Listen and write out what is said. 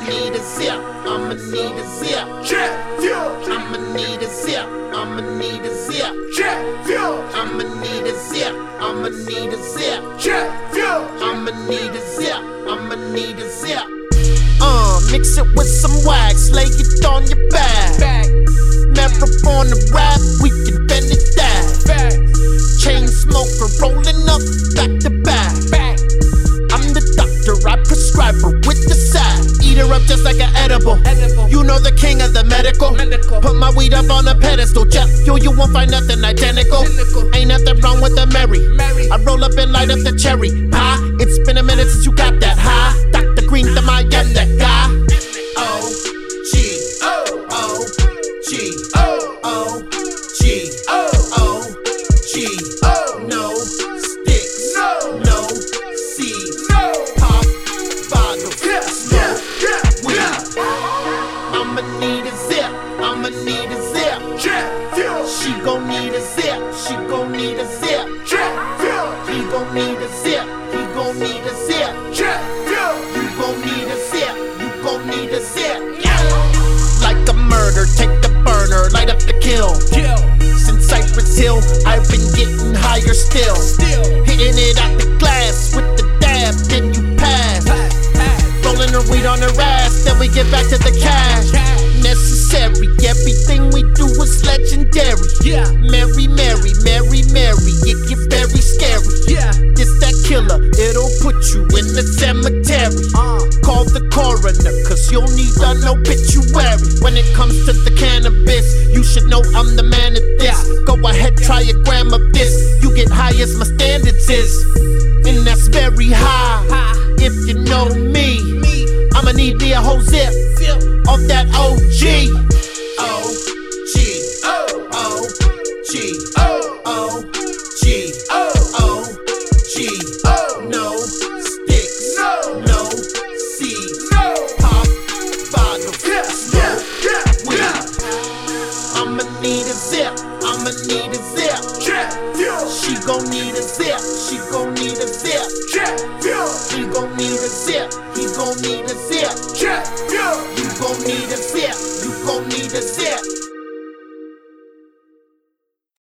need a zip. I'ma need a zip. Jet fuel. I'ma need a zip. I'ma need a zip. Jet fuel. I'ma need a zip. I'ma need a zip. Jet fuel. I'ma need a zip. I'ma need a zip. Mix it with some wax, lay it on your back. Marijuana rap, we can bend it down. Chain smoker rolling up back to back. I'm the doctor, I prescribe her with the side. Eat her up just like an edible. You know the king of the medical. Put my weed up on a pedestal. Jet fuel, you won't find nothing identical. Ain't nothing wrong with the Mary. I roll up and light up the cherry pie. It's been a minute since you got that high. Dr. Green, the I am that guy. O-G, O-G, O-G, O-G. No sticks, no seeds, pop bottles, smoke weed. I'ma need a zip, I'ma need a zip. Jet fuel. She gon' need a zip, she gon' need a zip. Jet fuel. He gon' need a zip, he gon' need a zip. Jet fuel. You gon' need a zip, you gon' need a zip. Like a murder, take the burner, light up the kill. Since Cypress Hill, I've been getting higher still. Hitting it out the glass with the dab, then you pass. Rolling her weed on her ass, then we get back to the cash. Necessary, everything we do is legendary. Mary, Mary, Mary, Mary, it get very scary. This that killer, it'll put you in the cemetery. Call the coroner, cause you'll need an obituary. When it comes to the cannabis, you should know I'm the man at this. Go ahead, try a gram of this. You get high as my standards is, and that's very high. If you know me, I'ma need me a whole zip of that OG.